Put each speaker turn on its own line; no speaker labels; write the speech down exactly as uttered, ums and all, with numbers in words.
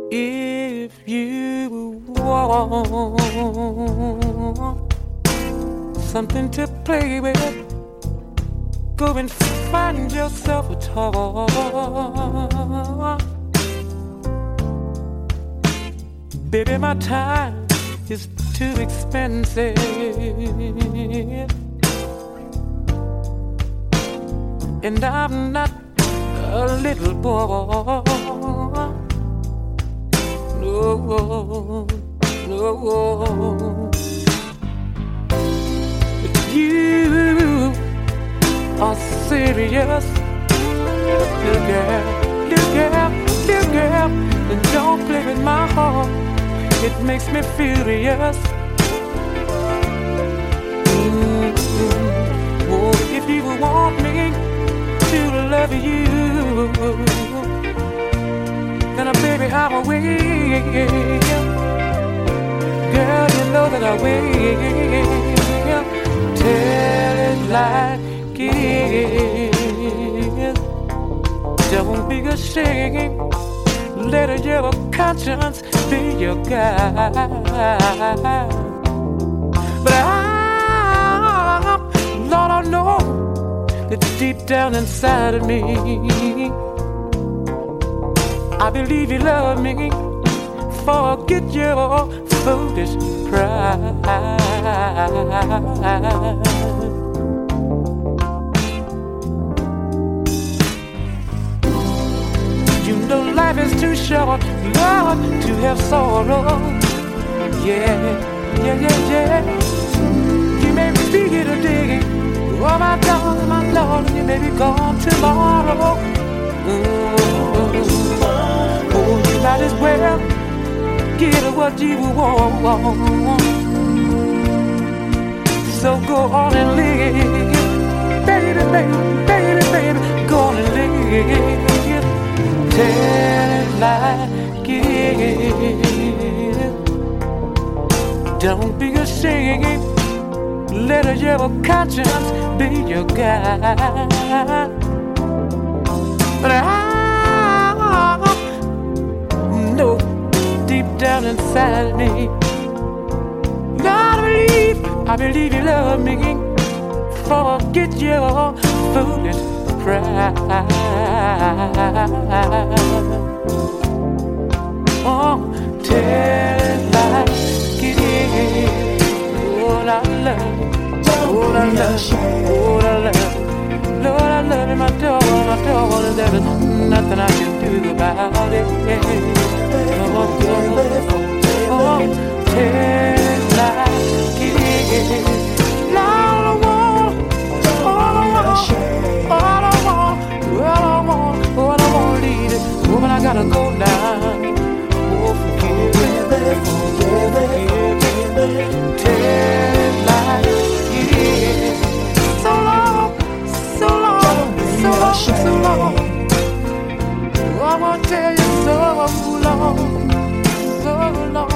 If you want something to play with, go and find yourself a toy. Baby, my time is too expensive, and I'm not a little boy. No, no. If you are serious, little girl, little girl, little girl, then don't play with my heart. It makes me furious. Mm-hmm. Oh, if you want me to love you, then, baby, I will wait. Girl, you know that I will. Tell it like it is. Don't be ashamed. Let your conscience be your guide. But I, Lord, I know that deep down inside of me, I believe you love me. Forget your foolish pride. You know life is too short, Lord, to have sorrow. Yeah, yeah, yeah, yeah. You may be here today, oh my God, my Lord, you may be gone tomorrow. Mm-hmm. Oh, you might as well get what you want. So go on and live, baby, baby, baby, baby, go on and live. Tell it like it is. Don't be ashamed. Let your conscience be your guide. But I know deep down inside me, I believe, I believe you love me. Forget your foolish pride. Oh, tell it like it is. Lord, I love you. Lord, I love you. Lord, I love you. Lord, I love you, my dog, my dog, and there is nothing I can do about it. Oh, oh, oh, tell it like it is. All I want, all I want, all I want, all I want, all I want, lead it. Oh, but I gotta go now. Oh, forgive me, forgive me, forgive me. Tell it like it is. So long, so long, so long, so long. Oh, I wanna tell you so long, so long.